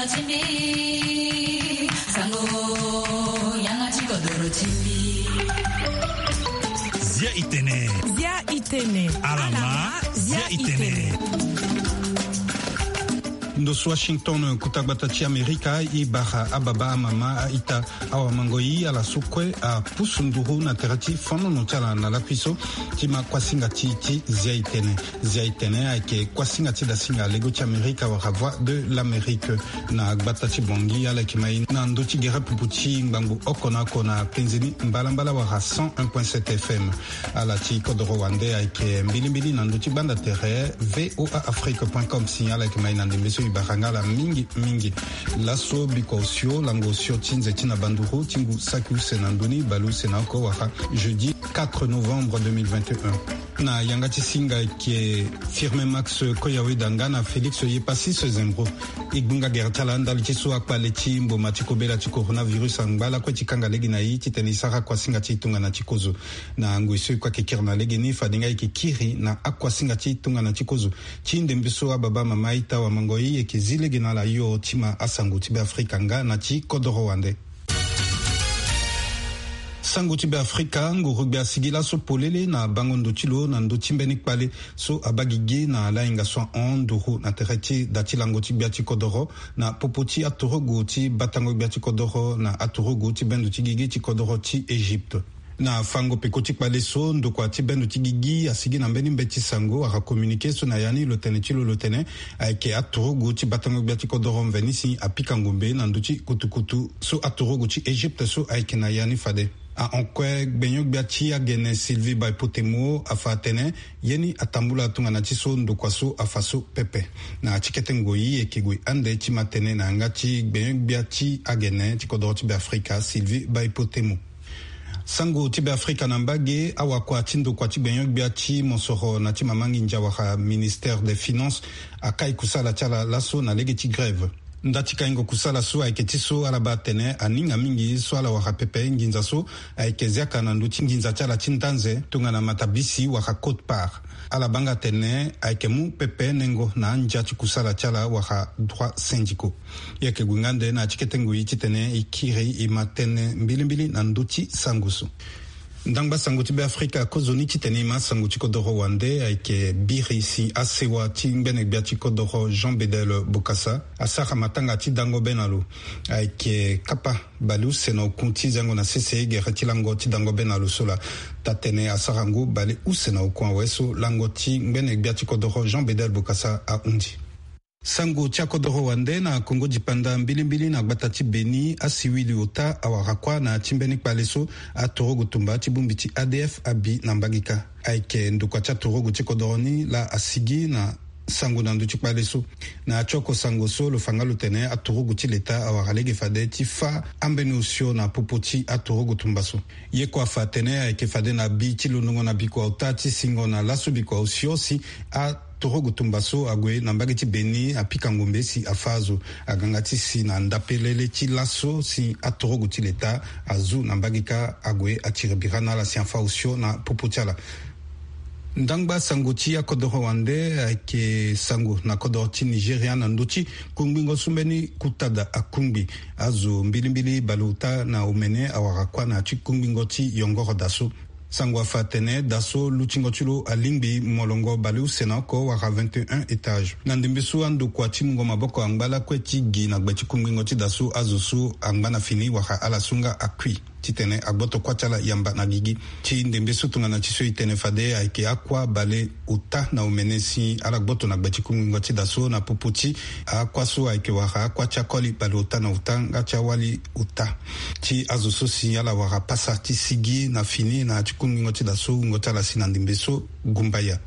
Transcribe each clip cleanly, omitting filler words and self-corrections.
chimbi sango yanga chikodoro chimbi Zia itene alama Zia itene Ndos Washington kutagbatachi Amerika i bara ababa amama a ita awa mangoi ala sukwe a pusunduru na terati fono no chala na lapiso tima kwasinga ti Zia itene a ke kwasinga ti da singa lego ti Amerika wa voix de l'Amérique na gbatachi bongi ala kimai na ndoti gera pupuchi ngbangu okona penzini mbala wa 101.7 FM ala ti kodoro wande a ke mbili na ndoti banda terre voaafrique.com signala kimai na ndembeso Barangala mingi laso bikosio langosio tinze tina banduru tingu saku senanduni balu senako waka jeudi 4 novembre 2021 na yangati singa qui firme Max Koyawe Dangana Félix Yepasi Sezembro igbunga gertala ndali tiso akpaleti mbo matiko bela ti coronavirus angbala kwa tikanga legi na iti tenisara kwa singa titunga na tikozo na ngwiso kwa kikirna legi ni fadinga ikikiri na akwa singa titunga na tikozo chinde mbiso ababa mama ita wa mangoi ekizile gina la yo tima asangu tibe Afrika nga na ti kodoro wande sango tibe Afrika ngurugbe asigila so polele na bangondo tilo na ndo timbeni pale so abagigi na la inga so onduru na tereti dati lango tibe tikodoro na popoti atorogo ti batango be tikodoro na atorogo ti bendo tigigi tikodoro ti Egypte na fango pekoti pale so ndo kwa ti bendo tigigi asigi na mbeni mbeti sango aka communiquer so na yani lotene tilo lotene ke atorogo ti batango be tikodoro venisi apika ngombe na ndo ti kutukutu so atorogo ti Egypte so ke na yani fade a onkwe gbenyok biachi agene Sylvie Baipotemo afatene yeni atambula tunga na tiso ndokwaso afaso pepe na chikete ngoyi ekigwe ande chimatene na ngati gbenyok biachi agene tikodoro tibe Afrika Sylvie Baipotemo sango tibe Afrika na mbage awa kwa tindo kwa tibenyok biachi monsoro na timamangi njawaka ministère des finances akai kusala chala laso na legeti grève ndatika ingo kusala so aiketi so ala batene aninga mingi so ala waka pepe nginza so aikezia kana nduti nginza chala tintanze tunga na matabisi waka Côte Part ala banga tene aikemu pepe nengo na anja kusala chala waka droit syndicaux yake gungande na chiketengu itene ikiri imatene mbili na nduti sangusu ndangba sango tibe Afrika kozoni titenima sango tikodoro wande aike biri si asewa ti mbene bia tikodoro Jean Bedel Bokassa asaka matanga ti dango benalo aike kapa balu seno kunti zango na CCE gerati lango ti dango benalo sola tatene asarango bale usena okwa weso lango ti mbene bia tikodoro Jean Bedel Bokassa a undi sango tiakodoro wande na Kongo dipanda mbili na gbatati Beni asiwili ota awarakwa na timbeni paleso a torogo tumba tibumbi ti ADF abi na mbagika aike ndukwa tia torogo tikodoroni la asigi na sango na ndu paleso na choko sango so lo fanga lutene a torogo ti leta awaralege fade ti fa ambeni usio na popoti a torogo tumbaso ye kwa fatene aike fade na bi ti lonongo na biko ota ti singo na laso biko usio si a torogo tumbaso agwe na mbagi ti Beni apika ngombe si afazo aganga ti si na ndapelele ti laso si a torogo ti leta azu na mbagi ka agwe atirebira na la si afa usio na popotiala ndangba sango ti akodoro wande ke sango na kodoro ti Nigeria na ndoti kungbingo sumbeni kutada akungbi azo mbili baluta na umene awarakwa na ti kungbingo ti yongoro daso sango afatene daso luchingo tilo alingbi molongo balu senako waka 21 étage nandimbisu ando kwa timungo maboko angbala kweti gi na gbeti kungbingo ti daso azosu angbana fini waka alasunga akui titene agboto kwa chala yamba na gigi ti ndembisu tunga na tiso itene fade aike akwa bale uta na umenesi ala gboto na gbeti kungbingo ti daso na puputi akwa so aike waka akwa chakoli bale uta na uta ngacha wali uta ti azosu si ala waka pasa ti sigi na fini na kungingo ti daso ngota la sinandimbeso gumbaya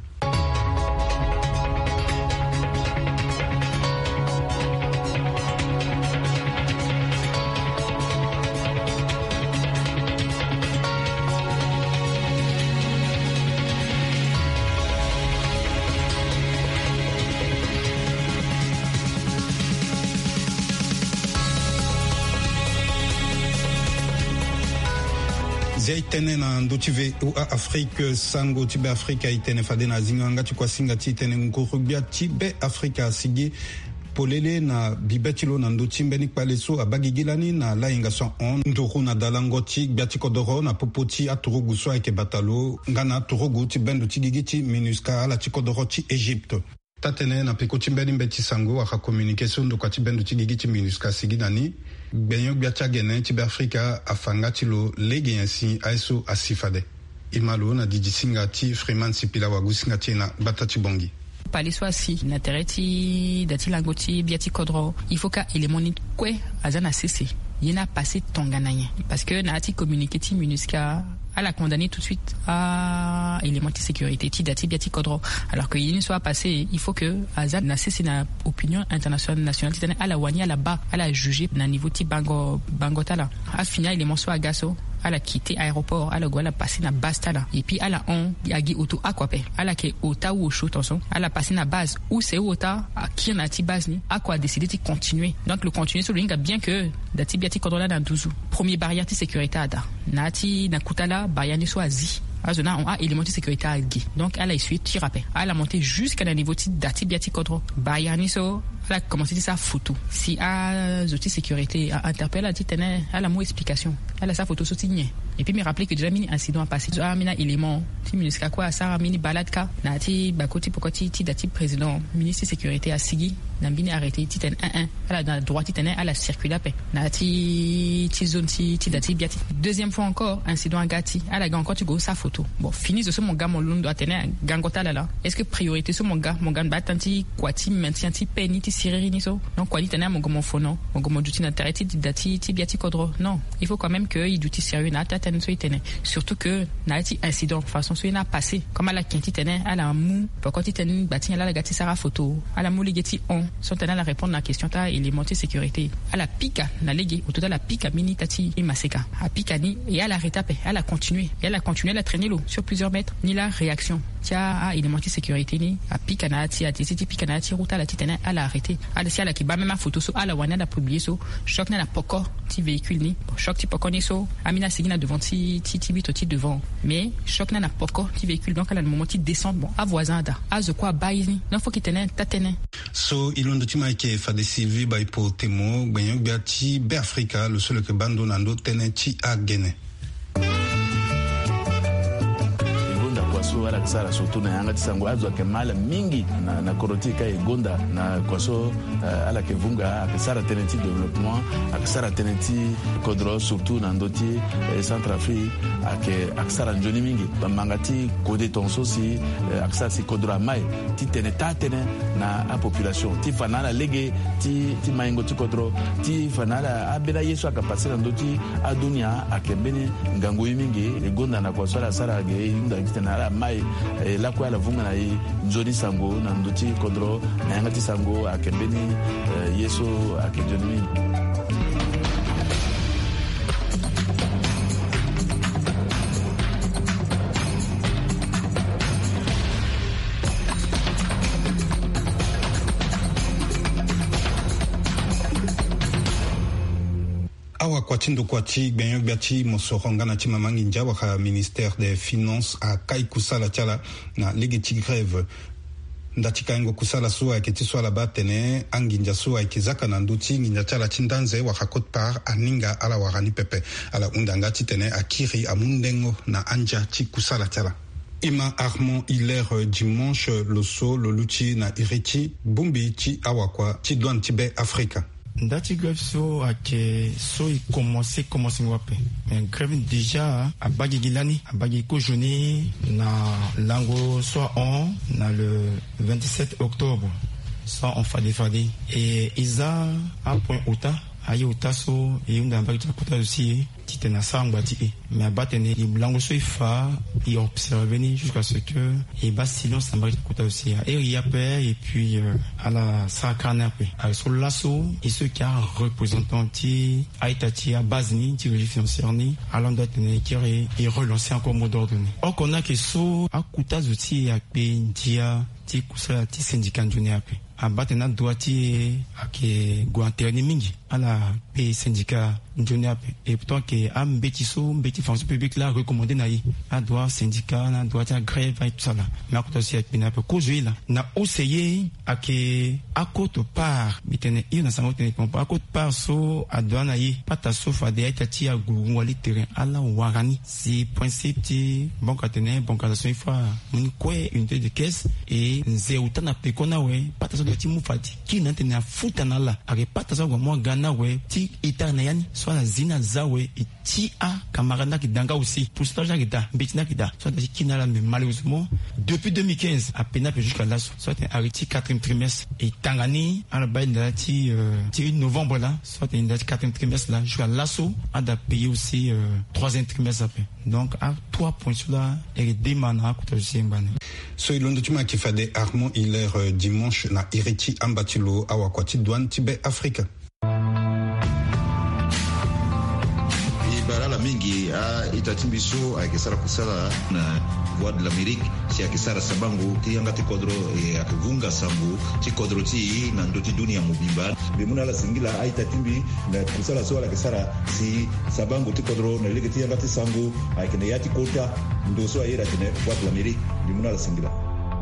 itene na ndotive ua Afrique sango tibe Afrika itene fade na zinganga ti kwa singa ti itene ngurubia tibe Afrika sigi polele na bibetilo na ndoti mbeni kpale so abagigilani na lainga so on nduru na dalangoti biati kodoro na popoti aturugu so ake batalo ngana turugu ti bendo ti gigiti MINUSCA ala ti kodoro ti Egypte. Tatene na piko ti mbeni mbeti sango waka communication ndo kwa ti bendo ti gigiti MINUSCA siginani benyo biati agene ti be Afrika afanga ti lo lege yansi aiso asifade. Imalo na dijisinga ti Freeman Sipila wagusinga ti na batati bongi. Pali soit si na tereti dati langoti biati kodro il faut ka elemoni kwe azana cessé yena passé tongananye parce que na ati communiqué ti MINUSCA elle a condamné tout de suite à élément de sécurité ti dati biati kodro alors que yene soit passé il faut que azana na cessé na opinion internationale nationale ti à la wani à la bas à la juger na niveau ti bangota là à final élément soit gaso à la quitter aéroport à la gola passer na basta là et puis à la on yagi auto aquape à la ke ota ou chaud attention à la passer na base où c'est ota qui na ti base ni à quoi décider de continuer donc le continuer sur le ligne bien que dati biati kodrola na 12 premier barrière de sécurité ada nati na kutala barrière ni soit azi azona on a élément de sécurité à gué donc à la suite tu rappelles à la montée jusqu'à la niveau ti dati biati kodro barrière ni so elle a commencé sa photo si à zoti sécurité a interpellé a dit tenait à la mo explication elle a sa photo soutenue et puis me rappeler que déjà mini incident a passé a mina élément ti MINUSCA quoi ça mini balade ka na ti bakoti pokoti ti dati président ministre sécurité a sigi na bini arrêté ti ten 1 elle a dans droit ti tenait à la circuler paix na ti zone ti dati biati deuxième fois encore incident à gati elle a encore tu go sa photo bon fini de ce mon gars mon londo a tenait gangota là est-ce que priorité sur mon gars batanti quoi ti maintien ti peine ti siriri ni so donc quoi dit tenait mon gomo fono mon gomo duti na tereti dati ti biati kodro non il faut quand même que il duti sérieux na tata so itene surtout que na ti incident façon so ina passé comme à la quinti tenait à la mou pourquoi ti tenait bati la gati sara photo à la mou ligeti on sont tenait la répondre la question ta élément de sécurité à la pika na légué au total la pika mini tati et maseka à pika ni et à la rétape elle a continué la traîner l'eau sur plusieurs mètres ni la réaction tia à élément de sécurité ni à pika na ti a ti pika na ti route à la titane à la arrêté à la si à la ki ba même photo so à la wana la publier so choc na la poko ti véhicule ni choc ti poko ni so amina sigina devant ti bito ti devant mais choc na poko ti véhicule donc à la moment ti descend bon à voisin da à de quoi bail ni non faut qu'il tenait tatene so ilondo ti mai ke fa de Sylvie ba ipo temo gbenyo biati be Afrika le seul que bando nando tene ti agene kwaso ala kisara surtout na yanga tisango azwa kemala mingi na korotika egonda na kwaso ala kevunga akisara teneti développement akisara teneti kodro surtout na ndoti Centrafrique akisara njoni mingi bamangati kode tonso si akisara si kodro mai ti teneta tene na a population ti fanala lege ti maingo ti kodro ti fanala abela yesu akapasira ndoti adunia akembeni ngango mingi egonda na kwaso ala sara ge inda kitena mai la kwa la vunga na njoni sango na ndoti kodro na yangati sango akembeni yeso akejoni awa kwatindo kwati gbenyo biati mosoronga na chimamangi njawa ka ministère des finances a kai kusala chala na legeti grève ndati kaingo kusala suwa ke tiswala batene anginja suwa ikizaka na nduti nginja chala chindanze wa Côte par aninga ala warani pepe ala undanga titene akiri amundengo na anja ti kusala chala Ima Armand Hilaire dimanche loso loluchi na iriti bumbi ti awakwa ti douane ti be Afrika ndati grève so ake so i commencé wape mais grève déjà a bagi gilani a bagi ko journée na lango soit on na le 27 octobre soit on fade et isa a point ota ayi utaso et unda mbaki kota aussi titena sangba ti mais abatene i blango so ifa i observe ni jusqu'à ce que et bas silence mbaki kota aussi et il y a paix et puis à la sacrana pe à sur l'asso et ceux qui a représentant ti aitati à base ni ti financière ni allant d'attener qui et relancer encore mot d'ordre. Or qu'on a que so akuta zoti a pe dia ti kusala ti syndicat njuni ape abatena droitier ake guanterni mingi ala pe syndicat njoniap et pourtant que am beti fonction publique là recommandé naï a droit syndicat na droit à grève et tout ça là mais à aussi avec na peu causer là na essayé ake à côté part bitene il na sango tene à côté part so a droit naï pata sofa de etati a gouwali terrain ala warani si principe ti banque tene banque il faut une quoi unité de caisse et nzeuta na pekona we pata so de ti mufati ki na tene futa na la ake pata so mo gana we ti itana yani soit la zina zawe iti a camarade qui danga aussi pour stage qui da betina qui da soit qui n'a mais malheureusement depuis 2015 à peine jusqu'à là soit arrêté 4e trimestre et tangani à la baille de ti novembre là soit une date 4e trimestre là jusqu'à l'assaut a da payer aussi 3e trimestre après donc à 3 points sur là et demanda à aussi mbane so ilondo tuma qui fait des Armand Hiller dimanche na iriti ambatilo awakwati douane Tibet Afrique. Barala mingi itatimbiso akisara kusala na voix de l'Amérique si akisara sabangu tianga tikodro akivunga sambu tikodro ti na ndoti dunia mubimba bimuna la singila itatimbi na kusala so akisara si sabangu tikodro na lege tianga tisangu akine yati kota ndoso ayera tene voix de l'Amérique bimuna la singila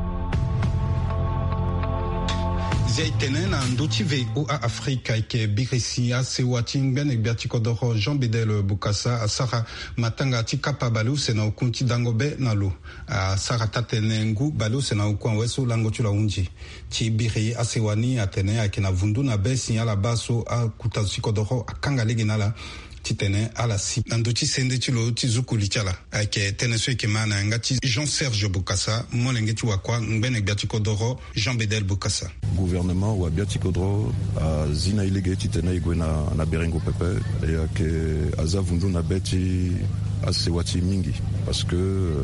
Zaitenen na ndoti VOA Afrika ke Birisia Sewating ben ek biatiko doro Jean Bedel Bokassa a Sara Matanga tika pa balu sena ukunti dangobe na lo a Sara tatenengu balu sena ukwan weso lango tula unji ti biri asewani atene akina vundu na be signala baso a kutasiko doro akanga leginala titene ala si ndoti sende tilo tizukuli chala ake teneso ekemana ngati Jean-Serge Bokassa molengeti wakwa ngbenek biatiko doro Jean Bedel Bokassa gouvernement wa biatiko doro zina ilegeti tene igwena na berengo pepe et que azavundu na beti asewati mingi parce que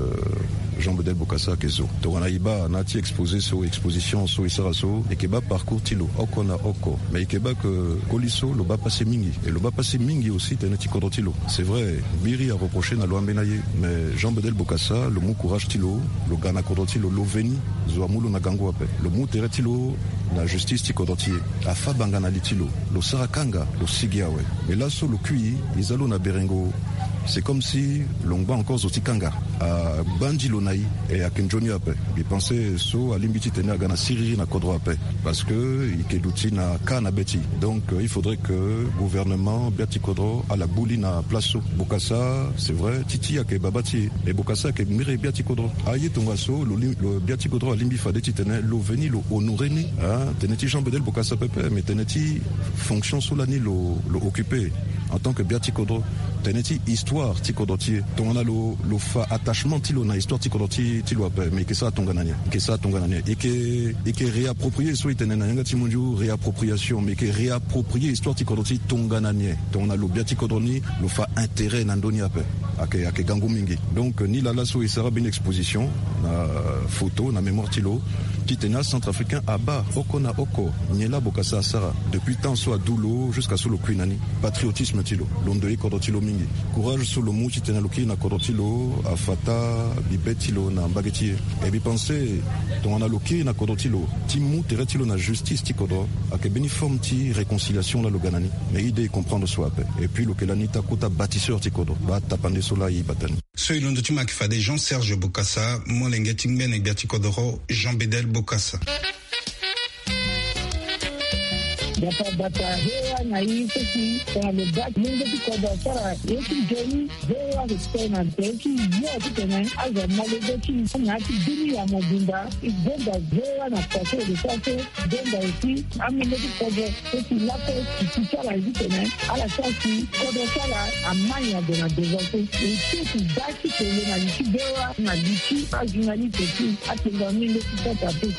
Jean Bedel Bokassa kezo to wana iba nati exposé so exposition so isaraso et que ba parcours tilo okona oko mais que ba que koliso lo ba passé mingi et lo ba passé mingi aussi teneti kodotilo c'est vrai biri a reproché na loambe na ye mais Jean Bedel Bokassa le mot courage tilo lo gana kodotilo lo veni zo amulo na gango ape le mot teretilo na justice ti kodotier afa bangana litilo lo sarakanga lo sigiawe mais là so lo kui izalo na berengo c'est comme si l'ongba encore zotikanga a bandilo nai et à kenjoni ape il pensait so alimbiti tena gana siriri na kodro ape parce que ikeduti na kana beti donc il faudrait que gouvernement biati kodro à la bouli na plaso Bokassa c'est vrai titi ake babati et Bokassa ke mire biati kodro aye tonga so le biati kodro alimbi fadeti tena lo veni lo honoreni teneti Jean Bedel Bokassa pepe mais teneti fonction solani lo occupé en tant que biati kodro teneti histoire tikodotier tongana lo fa attachement tilo na histoire tikodotier tilo ape mais que ça tonganania et que réapproprier so itenena yanga timonju réappropriation mais que réapproprier histoire tikodotier tonganania tongana lo biati kodoni lo fa intérêt na ndoni ape ake gango mingi donc ni la so isara bin exposition na photo na mémoire tilo Kitena centrafricain Abba Okona Oko Niela Bokassa Sara depuis tant soit Doulo jusqu'à solo Quinani patriotisme tilo Londoe Kodotilo mingi courage solo mou Kitena Loki na Kodotilo Afata Bibetilo na Mbageti et bi penser ton analoki na Kodotilo Timu Teretilo na justice Tikodo ake beniforme ti réconciliation la Loganani mais idée comprendre soi et puis Lokelani Takota bâtisseur Tikodo ba tapande sola yi batani so ilondo tuma ki fade Jean-Serge Bokassa molengeti ngben ek biatiko doro Jean Bedel Bokassa Bata hewa na hii sisi kwa mbaki mungu tikoda sara yeki jeni hewa kutena teki yote tena aza malebeki na dini ya mobimba igenda hewa na pasho de sase denda isi amene tikoda sisi lapo kisala hizi tena ala sasi koda sara amanya de la développer et tout baki tele na liki hewa na liki ajunali teki atenga mile kitata pe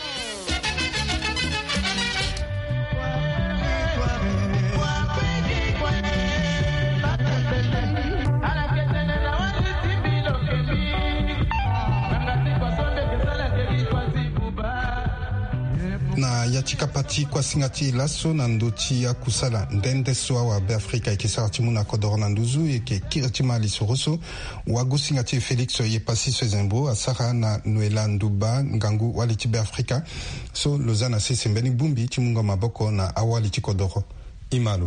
na yatika pati kwa singati laso na ndoti ya kusala ndende soa wa Afrika ikisara timu na kodoro na nduzu eke kiratima lisoroso wago singati Felix Yepasi Swezembo asara na Noela Nduba ngangu waliti Afrika so lozana sisi mbeni bumbi timunga maboko na awali tikodoro imalo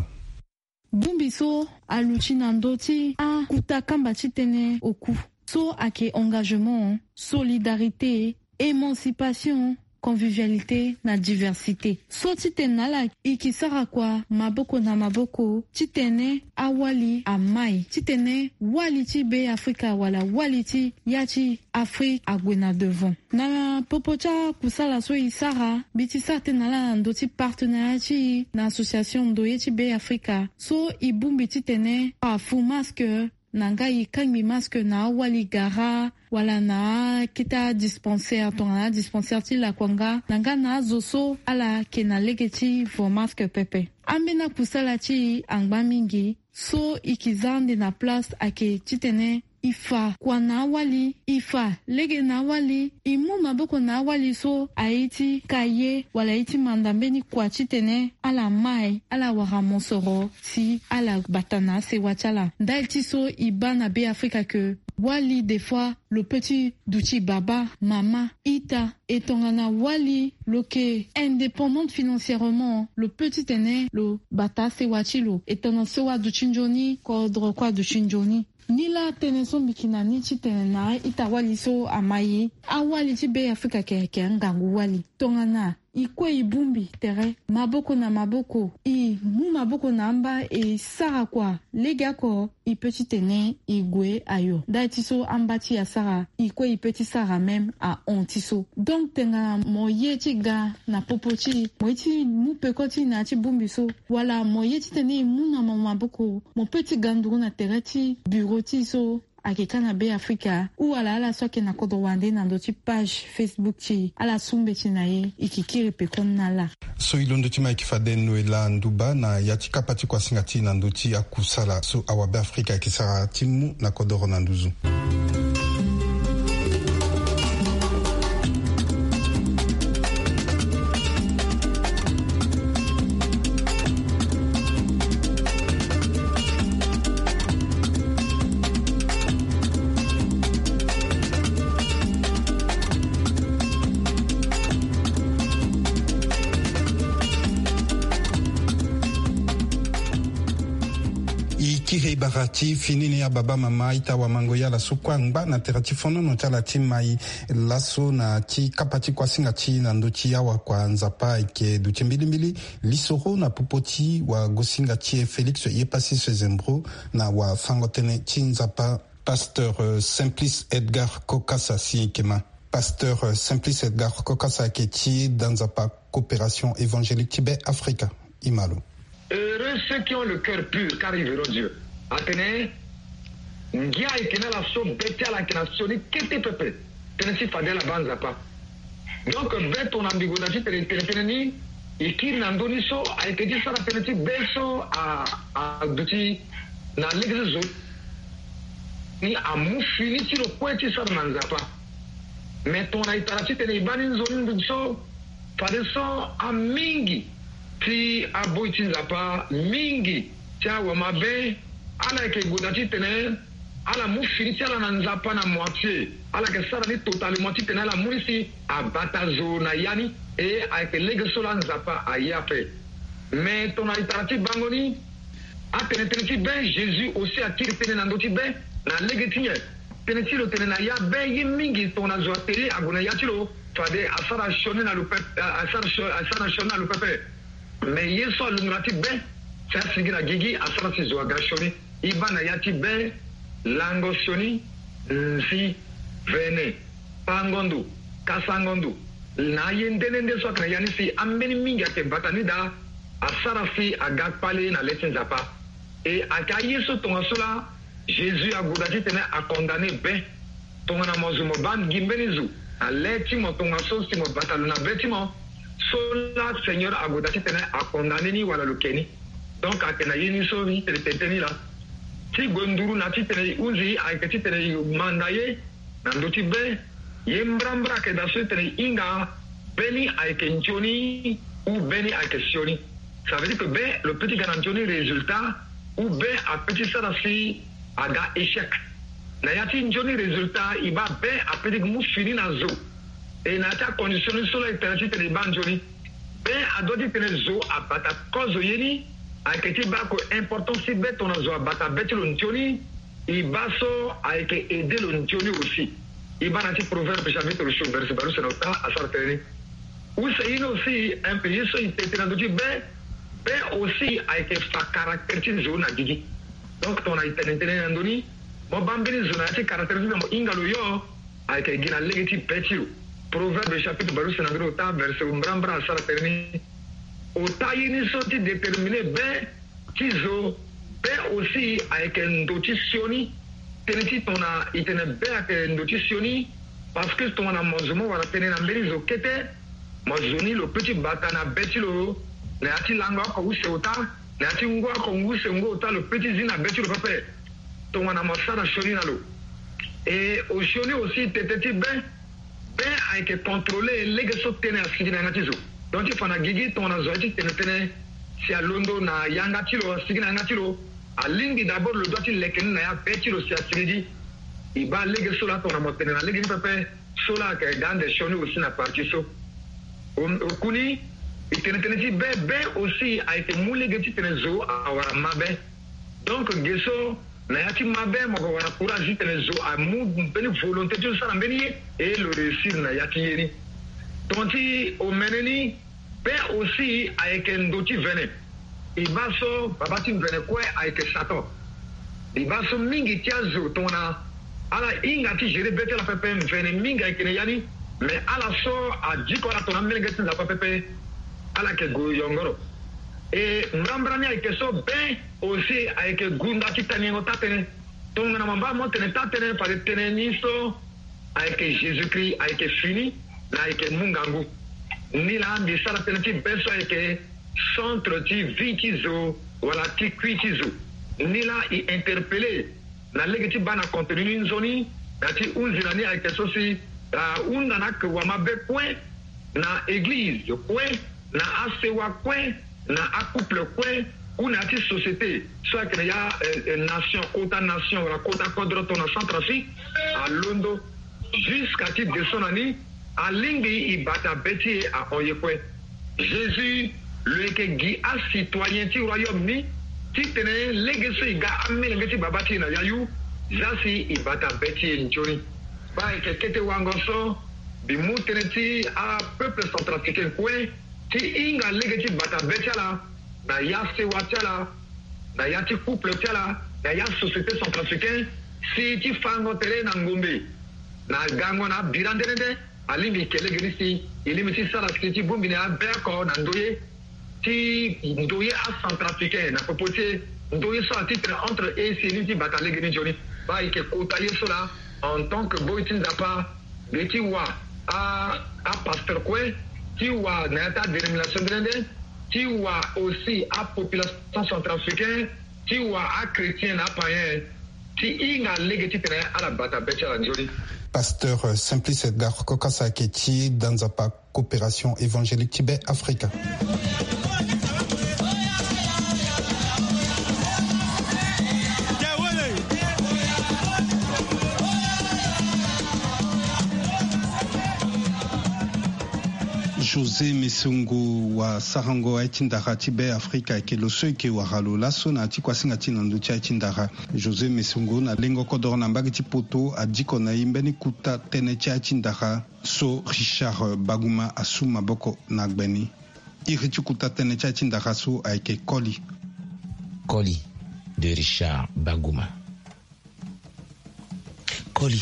bumbi so aluchi na ndoti a kutakamba chitene oku so ake engagement solidarité émancipation convivialité na diversité so titena la ikisara kwa maboko na maboko titene awali amai titene waliti be Afrika wala waliti yachi Afrique agwena devant na popocha kusala so isara biti satena la ndoti partenariat na association ndoyechi be Afrika so ibumbi titene pa fu masque nanga ikangi masque na wali gara wala na kita dispensaire tongana dispensaire ti la kwanga nanga na zoso ala kena legeti vo masque pepe ambena kusala ti angba mingi so ikizande na place ake titene ifa kwa na wali ifa lege na wali imu maboko na wali so aiti kaye wala iti mandambeni kwa titene ala mai ala wara monsoro si ala batana se wachala ndaiti so ibana be Afrika que wali des fois le petit douti baba mama ita etongana wali loke indépendante financièrement le petit aîné le bata se wachilo etona se wa duchinjoni kodro kwa duchinjoni nila teneso mikina ni chitena ita wali so amayi awali ti be Afrika keke ngangu wali tongana ikwe ibumbi tere maboko na maboko i mu maboko na amba e sara kwa lega ko i petit ene igwe ayo dati so ambati ya sara ikwe i petit sara même a ontiso donc tenga moye ti ga na popoti moiti mu pekoti na ti bumbi so wala moye ti tene mu na maboko mo petit ganduru na tere ti bureau ti so akeka na be Afrika ou ala soke na kodo wande na ndoti page Facebook ti ala sumbe ti na ye ikikiri pekon na la so ilondo ti maiki fade Noela Nduba na yatika pati kwa singati na ndoti akusala so awa be Afrika ikisara timu na kodoro na nduzu barati finini ya baba mama ita wa mangoya la sukwangba na terati fono no tala timai laso na ti kapati kwa singa ti na ndoti ya wa kwa nzapa ike duti mbili lisoro na popoti wa gosinga ti Felix Yepasi Swezembo na wa fangotene ti nzapa pasteur Simplice Edgar Kokasa si kema pasteur Simplice Edgar Kokasa ke ti danzapa coopération évangélique Tibet Africa imalo. Heureux ceux qui ont le cœur pur car ils verront Dieu. Atene ngia ikena la so beti ala kena soni kete pepe tenesi fadela banza pa donc bet on ambiguïté teneni ikiri na ndoni so aikedi sara teneti beso a duti na l'exo ni amu fini ti lo kweti sara manza pa mais ton aitarati tene bani zoni so fade so a mingi ti aboiti nzapa mingi tia wa mabe ala ke godati tene ala mu finiti ala na nzapa na moitié ala ke sara ni totalement ti tene ala munisi abata zona yani e a ke lege sola nzapa ayape mais ton aitarati bangoni a tene ti ben Jésus aussi a tire tene na ndoti ben na lege tinye tene ti lo tene na ya ben yi mingi ton na zoateri agona ya ti lo fade asara shone na lupe asara shone na lupe mais yeso alungati ben ça sigira gigi asara ti zo agashoni ibana yati be lango sioni nsi vene pangondu kasangondu na yendende so kana yani si ambeni mingi ake batani da asara fi agapale na letin zapa et akayi so tonga sola Jésus a godati tene a condamné be tonga na mozumo ban gimbenizu a leti mo tonga so si mo batalu na betimo sola Seigneur a godati tene a condamné ni wala lukeni donc akena yini so ni tene la ti gonduru na ti tene uzi ay ke ti tene mandaye na ndoti be yembrambra ke da so tene inga Beni avec Ntioni ou Beni avec Sioni. Ça veut dire que ben, le petit Ganantioni résultat ou ben à petit Sarasi a ga échec. Nayati Ntioni résultat, il va ben à petit mou fini na zo. Et nata conditionné sur la alternative de Banjoni. Ben a doit dire zo à bata cause yeni a été bako important si ben ton zo à bata beti le Ntioni, il va so a été aider le Ntioni aussi. Il va nati proverbe chapitre le chou verset baru senota à sarteni. Ou c'est aussi un pays so il était dans du ben aussi a été caractérisé zone à Gigi. Donc ton a été intérêt andoni, mon bambini zone a été caractérisé dans ingalo yo a été gina legiti petit. Proverbe chapitre baru senagro ta verset umbrambra sarteni. Ota yini soti déterminé ben tizo ben aussi a été notitioni. Teneti ton a été ben a été notitioni parce que ton a mangement va tenir en berizo kete. Mazoni le petit batana betilo. Nati langwa ko use ota, nati ngwa ko use ngo ota le petit zina betu le papa. To wana masara shoni nalo. Et au shoni aussi teteti ben a été contrôlé les so tene asigi na ngatizo. Donc il faut na gigi to na zoati tene si a londo na yangatilo asigi na ngatilo. A lingi d'abord le doiti leken na ya betilo si asigi. Iba lege so la to na motene na lege papa so la ke gande shoni aussi na parti so. Kuni et teneti ben aussi a été moulé geti tenezo a wara mabe. Donc geso na yati mabe mo ko wara courage tenezo a mou beni volonté de ça beni et le réussir na yati yeni. Tonti o meneni ben aussi a été ndoti vene. E baso babati vene quoi a été satan. E baso mingi tiazo tona ala ingati jere bete la pepe vene minga ikene yani mais ala so a dikola tona melgeti la pepe ala ke go yongoro et mrambrani ay ke so ben aussi ay ke gunda titani ngota tene tonga na mamba mo tene tatene pa tene niso ay ke Jésus-Christ ay ke fini na ay ke mungangu ni la bi sala tene ti beso ay ke centre ti vitizo wala ti kwitizo ni la i interpeller na legiti bana contenu nzoni na ti unzilani ay ke so si unda na ke wa mabe point na église yo point na asewa kwen na accouple kwen ou na ti société soit que y a nation kota nation la kota kodro ton Centrafrique à Londo jusqu'à ti de son ani a lingi i bata beti a oyekwe Jésus le ke gi a citoyen ti royaume ni ti tene legacy ga amé legacy babati na yayu jasi i bata beti njoni ba ke kete wangoso bi muteneti a peuple centrafricain kwen ti inga legeti bata betala na ya sewatala na ya ti couple tala na ya société centrafricaine si ti fango tere na ngombe na gango na birandende alimi kele grisi ilimi ti sala ti bombi na beko na ndoye ti ndoye a centrafricain na popote ndoye so titre entre et si ti bata legeni joni ba ike kotaye sola en tant que boitin dapa beti wa a pasteur kwe qui a une dénomination de qui a aussi à population centrafricaine, qui a chrétien, à païen, qui a légitimé à la bataille de Pasteur Simplice Edgar Kokasa Keti dans la coopération évangélique Tibet-Africain. José Mesungu wa Sarango Aitindara Tibet Afrika ke loso ke wa halola so na ti kwasinga ti nandu ti Aitindara. José Mesungu na lengo kodor na mbagi ti poto adiko na imbeni kuta tene ti Aitindara so Richard Baguma asuma boko na gbeni. Iri ti kuta tene ti Aitindara so aike Koli. Koli de Richard Baguma. Koli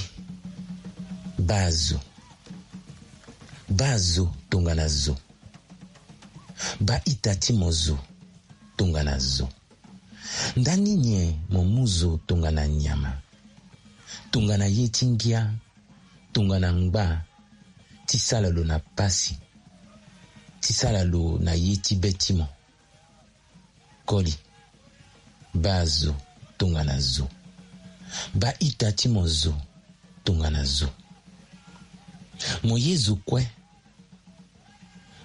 Bazo tonganazo. Ba itati mozo tonganazo. Ndani nye momuzo tongana nyama. Tongana yetingia. Tongana ngba. Tisala lo na pasi. Tisala lo na yeti betimo. Koli. Bazo tonganazo. Ba itati mozo tonganazo. Moyezu kwe.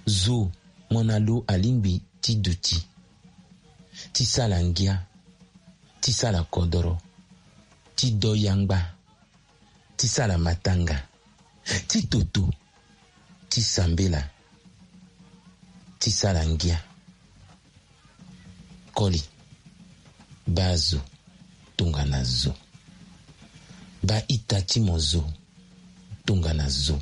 zo monalo alimbi ti duti ti sala ngia ti sala kodoro ti doyangba ti sala matanga ti toto ti sambela ti sala ngia koli bazo tungana zo ba itati mozo tungana zo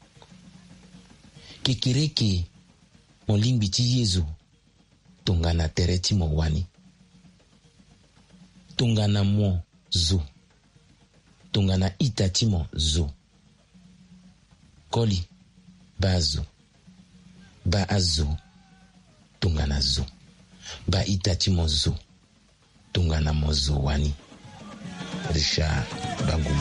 kekereke molimbi ti yezu tungana tereti mo wani tungana mo zo tungana itati mo zo koli bazo ba azo tungana zo ba itati mo zo tungana mo zo wani. Richard Baguma.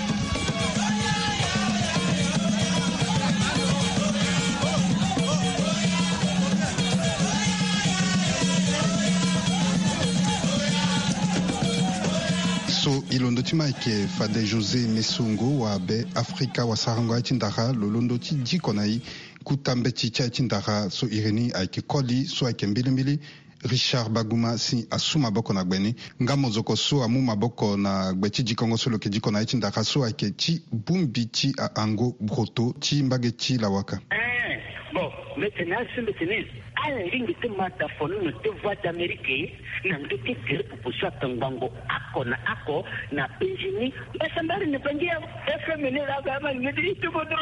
So ilondo tima ke Fade José Mesungo wa be Afrika wa sarango itindara lolondo ti jikonai kutambe ti itindara so irini aike koli so aike mbilimbili. Richard Baguma si asuma boko na gbeni ngamo zoko so amu maboko na gbechi jikongo so loke jiko na itindara so aike ti bumbi ti a ango broto ti mbage ti lawaka. Bon, maintenant, à la ligne de Mataphone, nous devons voir d'Amérique, nous devons dire pour ça, Tangango, Ako, na Benjini, mais ça m'a dit, pas dire, FMN, la gamme, me dit tout le monde.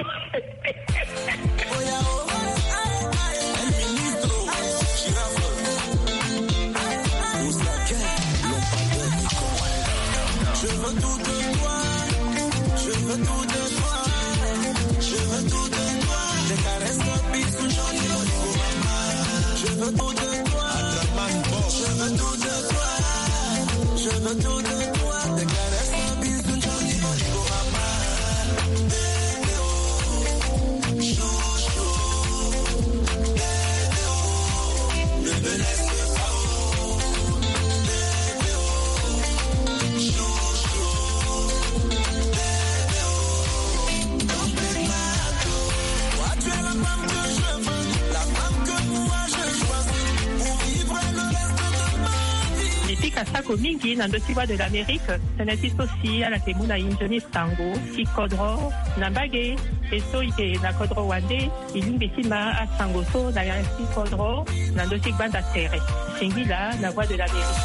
Je veux tout de toi, je veux tout de toi, je veux tout de toi. Tes caresses me bisous, j'en ai au maman. Je veux tout de toi, je veux tout de toi, je veux tout de toi. Tes caresses me bisous, j'en ai au maman. Bébé oh, chouchou, bébé oh, ne me laisse pas oh, bébé oh, chouchou, bébé oh, don't break my heart. Tu es la femme que je veux, la femme que moi je choisis pour vivre le reste de ma vie. Les Kasako mingi na ndotiwa de l'Amérique, ça n'existe aussi à la Temuna Injoni Sango, qui Kodro, Nambage, et so ite na Kodro Wande, Ilimbitima à Sangoso, na Yansi Kodro, na ndotik banda terre. Singila, la voix de l'Amérique.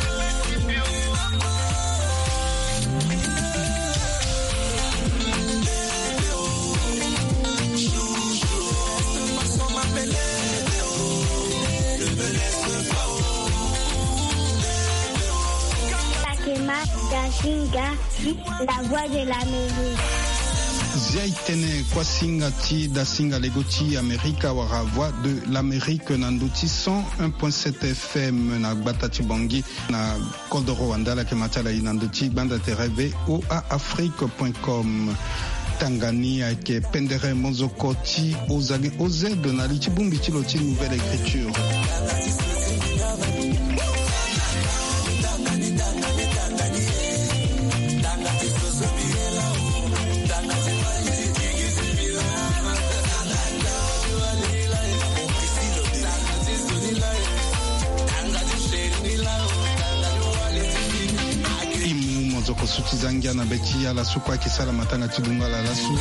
La voix de l'Amérique. Ziaitene Kwasinga ti da singa legoti Amerika wara voix de l'Amérique nandoti 101.7 FM na Batati Bangi na Kodoro Wandala ke matala inandoti banda tereve oaafrique.com. Tangania ke pendere mozokoti ozage ozed na lichibumbi tiloti nouvelle écriture. Zoko sutizangia na beti ya la sukwa kisala matanga tidunga la lasu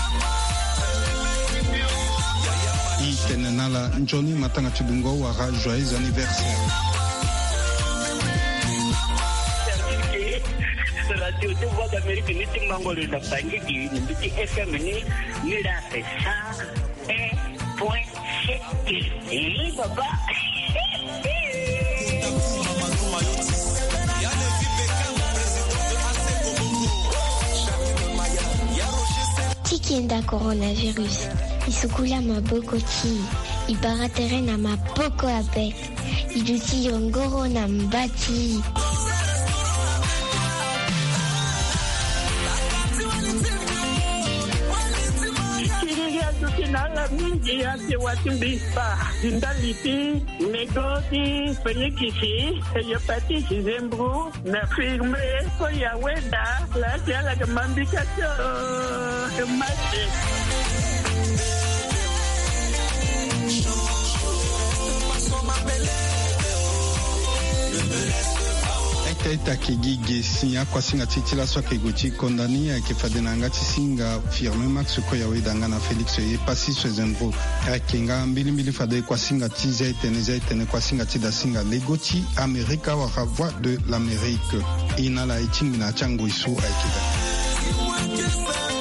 itenenala njoni matanga tidunga wara joyeux anniversaire. Radio de Voix d'Amérique ni timango le tapangi qui ni petit FM ni la fait ça 1.7 et papa Tikienda coronavirus isukula mabokoti ibaratere na mapoko ape iduti yongoro na mbati. Nala mingi ate watu bispa ndalipi negoti fenyekisi yopati zembru na firme ko ya weda la tiala kamambika to mate. teta kegige sinya kwa singa titila so kegochi kondani ke fadena ngati singa firme max ko yawe danga na Felix ye pasi so zembro akinga mbili fade kwa singa tize tene kwa singa tida singa legoti Amerika wa voix de l'Amérique ina la ichimina chango isu aikida